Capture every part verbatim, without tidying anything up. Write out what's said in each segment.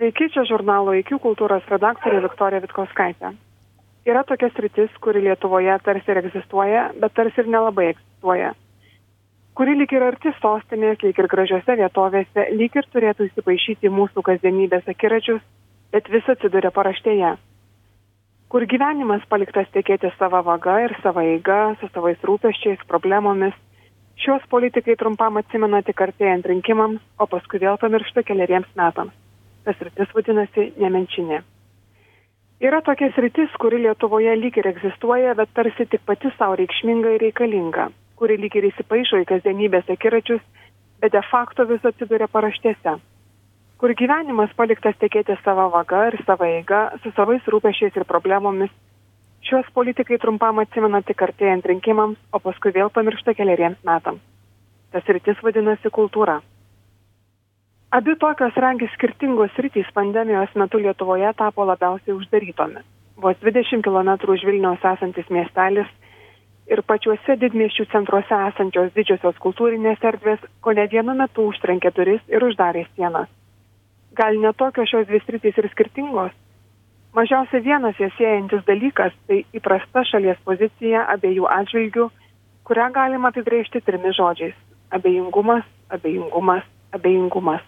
Sveiki, čia žurnalo I Q kultūros redaktorė Viktorija Vitkauskaitė. Yra tokia sritis, kuri Lietuvoje tarsi ir egzistuoja, bet tarsi ir nelabai egzistuoja. Kuri lyg ir arti sostinės, lyg ir gražiose vietovėse, lyg ir turėtų įsipaišyti mūsų kasdienybės akiračius, bet vis atsiduria paraštėje. Kur gyvenimas paliktas tekėti savo vaga ir savo eiga, su savais rūpesčiais, problemomis, šios politikai trumpam atsimena tik artėjant rinkimams, o paskui vėl pamiršta keleriems metams. Tas sritis vadinasi Nemenčinė. Yra tokia sritis, kuri Lietuvoje lyg ir egzistuoja, bet tarsi tik pati savo reikšminga ir reikalinga, kuri lyg ir įsipaišo į kasdienybės akiračius, bet de facto vis atsiduria paraštėse. Kur gyvenimas paliktas tekėti savo vaga ir savo eiga, su savais rūpesčiais ir problemomis, šios politikai trumpam atsimena tik artėjant rinkimams, o paskui vėl pamiršta keleriems metams. Tas sritis vadinasi kultūra. Abi tokios regis skirtingos sritys pandemijos metu Lietuvoje tapo labiausiai uždarytomis. Vos dvidešimt kilometrų už Vilniaus esantis miestelis ir pačiuose didmiesčių centruose esančios didžiosios kultūrinės erdvės kone vienu metu užtrenkė duris ir uždarė sienas. Gal ne tokios šios dvi sritys ir skirtingos? Mažiausiai vienas jas siejantis dalykas - tai įprasta šalies pozicija abiejų atžvilgių, kurią galima apibrėžti trimis žodžiais - abejingumas, abejingumas, abejingumas.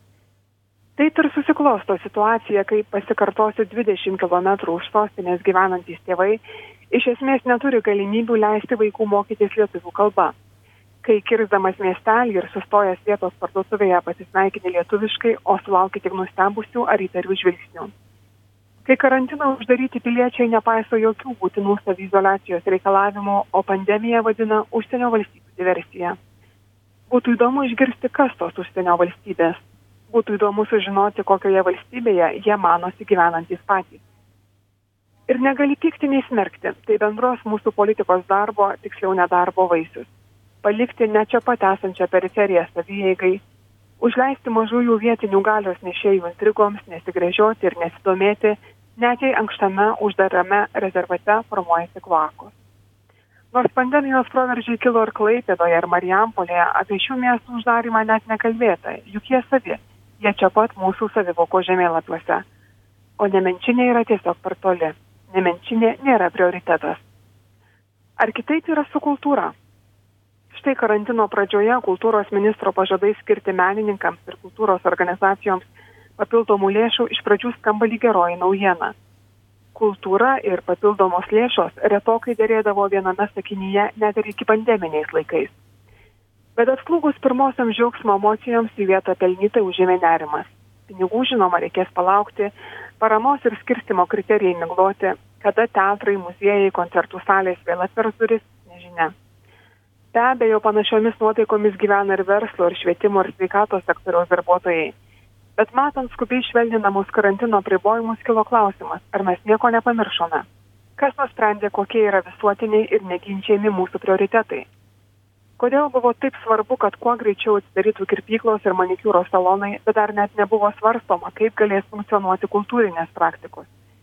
Taip ir susiklosto situacija, kai pasikartosiu dvidešimt kilometrų už sostinės gyvenantys tėvai iš esmės neturi galimybių leisti vaikų mokytis lietuvių kalba. Kai kirsdamas miestelį ir sustojęs vietos parduotuvėje pasisveikini lietuviškai, o sulauki tik nustebusių ar įtarių žvilgsnių. Kai karantiną uždaryti piliečiai nepaiso jokių būtinų saviizoliacijos reikalavimų, o pandemiją vadina užsienio valstybių diversija. Būtų įdomu išgirsti, kas tos užsienio valstybės. Būtų įdomu sužinoti, kokioje valstybėje jie manosi gyvenantys patys. Ir negali pykti nei smerkti, tai bendros mūsų politikos darbo, tiksliau nedarbo vaisius. Palikti ne čia pat esančią periferiją savieigai, užleisti mažųjų vietinių galios nešėjų intrigoms, nesigręžioti ir nesidomėti, net jei ankštame uždarame rezervate formuojasi kloakos. Nors pandemijos proveržiai kilo ir Klaipėdoje, ir Marijampolėje, apie šių miestų uždarimą net nekalbėta, juk jie savi. Jie čia pat mūsų savivoko žemėlapiuose. O Nemenčinė yra tiesiog per toli. Nemenčinė nėra prioritetas. Ar kitaip yra su kultūra? Štai karantino pradžioje kultūros ministro pažadai skirti menininkams ir kultūros organizacijoms papildomų lėšų iš pradžių skamba lyg geroji naujiena. Kultūra ir papildomos lėšos retokai dėrėdavo viename sakinyje net ir iki pandeminiais laikais. Bet atslūgus pirmosiam džiaugsmo emocijoms į vietą pelnytai užėmė nerimas. Pinigų, žinoma, reikės palaukti, paramos ir skirstimo kriterijai migloti, kada teatrai, muziejai, koncertų salės vėl atvers duris, nežinia. Be abejo, panašiomis nuotaikomis gyvena ir verslo, ir švietimo, ir sveikatos sektoriaus darbuotojai. Bet matant skubiai švelninamus karantino apribojimus kilo klausimas, ar mes nieko nepamiršome. Kas nusprendė, kokie yra visuotiniai ir neginčiami mūsų prioritetai? Kodėl buvo taip svarbu, kad kuo greičiau atsidarytų kirpyklos ir manikiūros salonai, bet dar net nebuvo svarstoma, kaip galės funkcionuoti kultūrinės praktikos?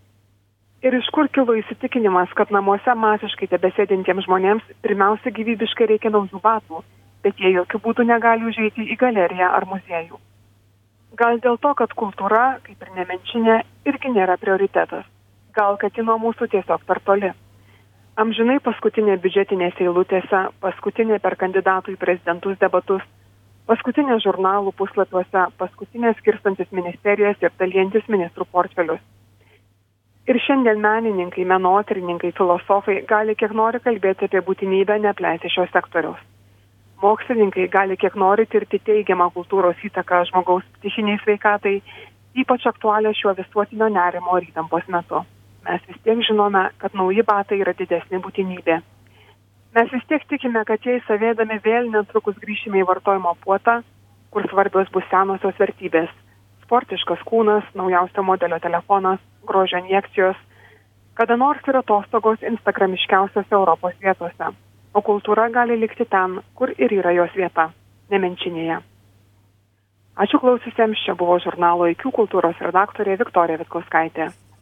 Ir iš kur kilo įsitikinimas, kad namuose masiškai tebesėdintiems žmonėms pirmiausia gyvybiškai reikia naujų batų, bet jie jokių būdų negali užeiti į galeriją ar muziejų? Gal dėl to, kad kultūra, kaip ir Nemenčinė, irgi nėra prioritetas. Gal kad ji nuo mūsų tiesiog per toli. Amžinai paskutinė biudžetinėse eilutėse, paskutinė per kandidatų į prezidentus debatus, paskutinė žurnalų puslapiuose, paskutinė skirstantis ministerijas ir dalijantis ministrų portfelius. Ir šiandien menininkai, menotyrininkai, filosofai gali kiek nori kalbėti apie būtinybę neapleisti šios sektoriaus. Mokslininkai gali kiek nori tirti teigiamą kultūros įtaką žmogaus psichiniai sveikatai, ypač aktualią šiuo visuotinio nerimo ir įtampos metu. Mes vis tiek žinome, kad nauji batai yra didesnė būtinybė. Mes vis tiek tikime, kad jei savėdami vėl netrukus grįšime į vartojimo puotą, kur svarbios bus senosios vertybės. Sportiškas kūnas, naujausio modelio telefonas, grožio injekcijos, kada nors ir atostogos instagramiškiausiose Europos vietose. O kultūra gali likti ten, kur ir yra jos vieta – Nemenčinėje. Ačiū klausiusiems, čia buvo žurnalo I Q kultūros redaktorė Viktorija Vitkauskaitė.